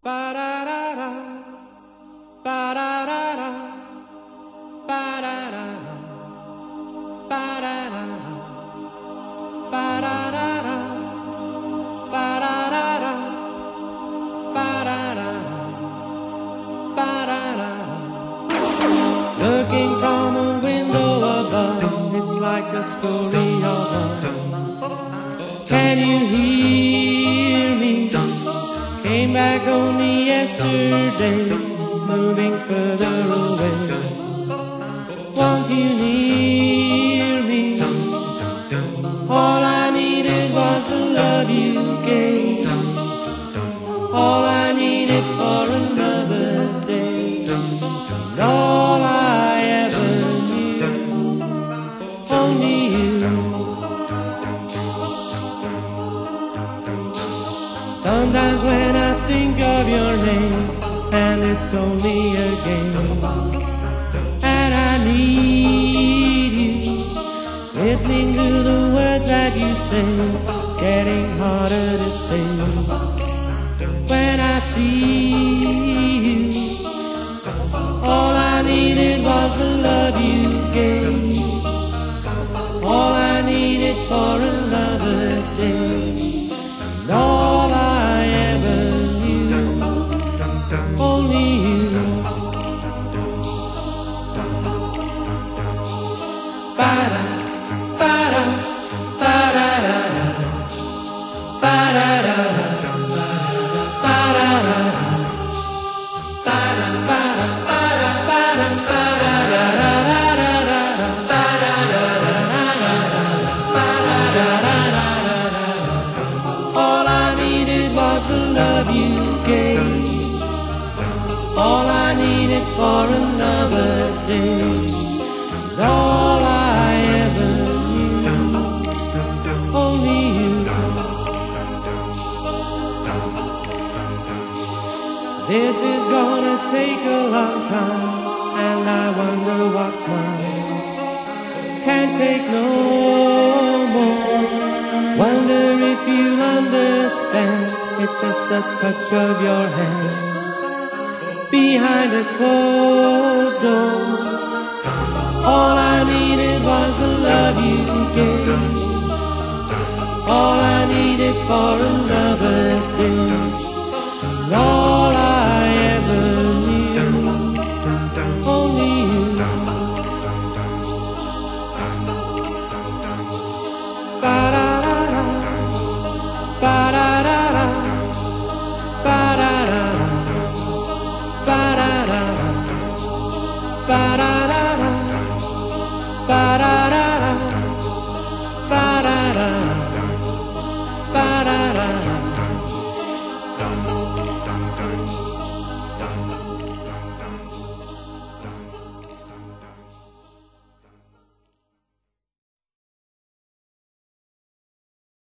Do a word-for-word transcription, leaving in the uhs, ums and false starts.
Ba-da-da-da, ba-da-da-da, ba-da-da-da, ba-da-da-da, ba-da-da-da, ba-da-da-da, ba-da-da-da, ba-da-da-da. Looking from a window above, it's like a story of love. Can you hear me? Came back only yesterday, moving further away. Want you near me? All I needed was the love you gave. All I needed for another day. And all I ever knew, only you. Sometimes when I think of your name, and it's only a game, and I need you, listening to the words that you say, it's getting harder to stay. When I see you, all I needed was the love you gave. All I needed for another day. And all I ever knew, only you. Ba-da, ba-da, ba-da-da-da, ba-da-da-da, ba-da-da-da, ba-da, ba-da, ba-da, ba-da, ba-da-da-da-da-da, ba-da-da-da-da-da. All I needed was the love you gave. All I needed for another day. And all I ever knew, only you. This is gonna take a long time, and I wonder what's mine. Can't take no more. Wonder if you understand, it's just the touch of your hand behind a closed door. All I needed was the love you gave. All I needed for another day. And all I ever knew, only you. Ba-da-da-da, ba-da-da-da, ba-da-da-da, ba-da-da-da, ba-da-da-da, ba-da-da-da.